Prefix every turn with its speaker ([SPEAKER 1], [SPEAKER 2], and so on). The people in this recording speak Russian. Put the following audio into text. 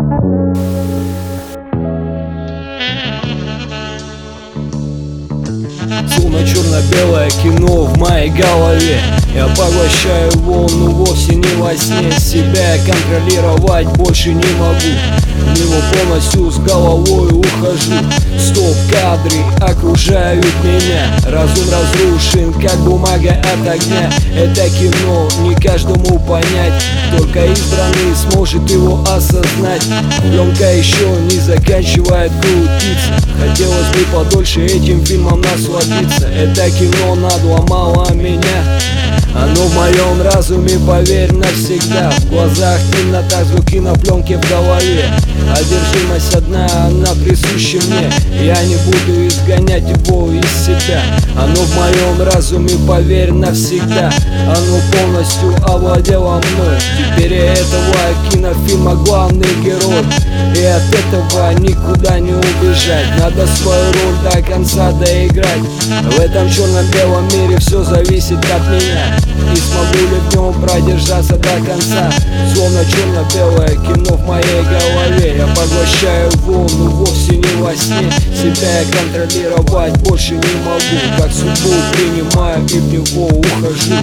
[SPEAKER 1] Словно черно-белое кино в моей голове. Я поглощаю его, но вовсе не во сне. Себя я контролировать больше не могу. В него полностью с головой ухожу. Стоп-кадры окружают меня. Разум разрушен, как бумага от огня. Это кино не каждому понять, только избранный сможет его осознать. Пленка еще не заканчивает крутиться. Хотелось бы подольше этим фильмом насладиться. Это кино надломало меня. Оно в моем разуме, поверь, навсегда. В глазах темнота, звуки на пленке в голове. Одержимость одна, она присуща мне. Я не буду изгонять его из себя. Оно в моем разуме, поверь, навсегда. Оно полностью овладело мной. Теперь я этого кинофильма главный герой. И от этого никуда не убежать. Надо свою роль до конца доиграть. В этом черно-белом мире все зависит от меня. И смогу ли в нем продержаться до конца. Словно черно-белое кино в моей голове. Я поглощаю волну, вовсе не во сне. Себя я контролировать больше не могу. Как судьбу принимаю и в него ухожу.